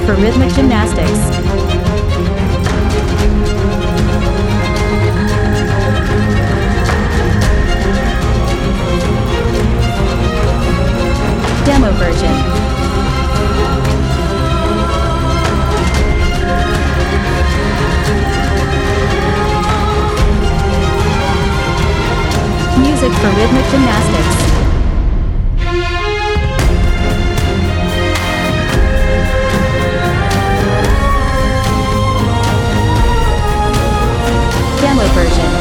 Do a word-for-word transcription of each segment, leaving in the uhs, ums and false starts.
for rhythmic gymnastics. Demo version. Music for rhythmic gymnastics. Demo version.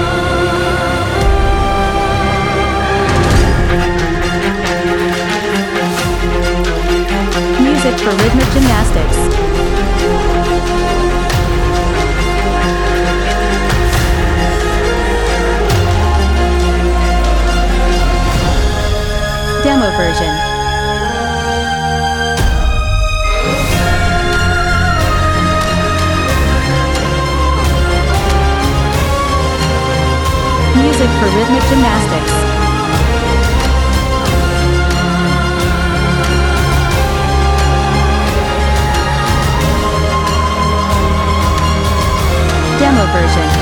Music for rhythmic gymnastics. Demo version. Music for rhythmic gymnastics. Demo version.